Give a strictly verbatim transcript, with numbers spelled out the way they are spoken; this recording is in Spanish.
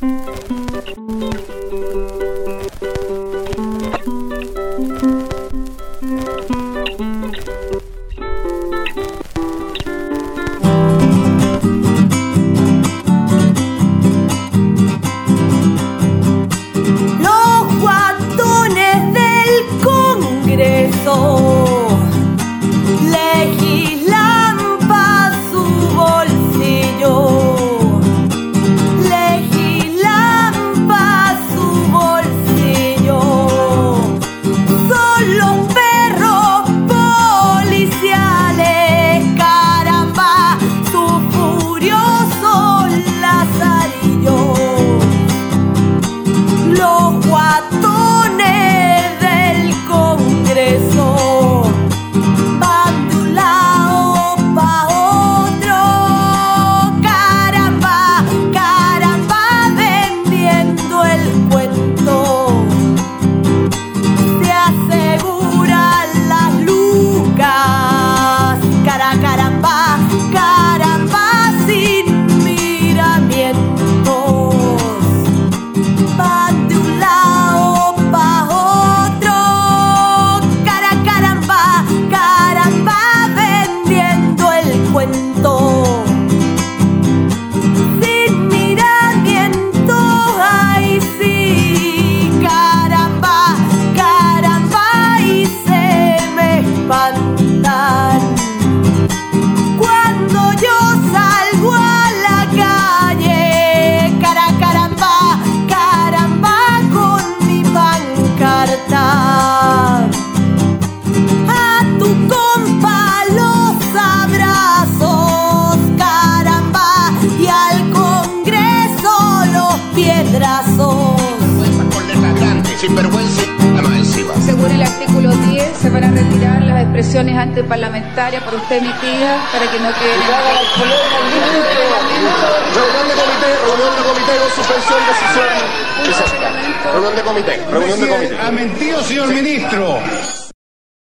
Según el artículo diez, se van a retirar las expresiones antiparlamentarias por usted emitidas para que no queden en el Reunión de comité, reunión de comité con suspensión de sesión. Reunión de comité, reunión de comité. Ha mentido, señor ministro.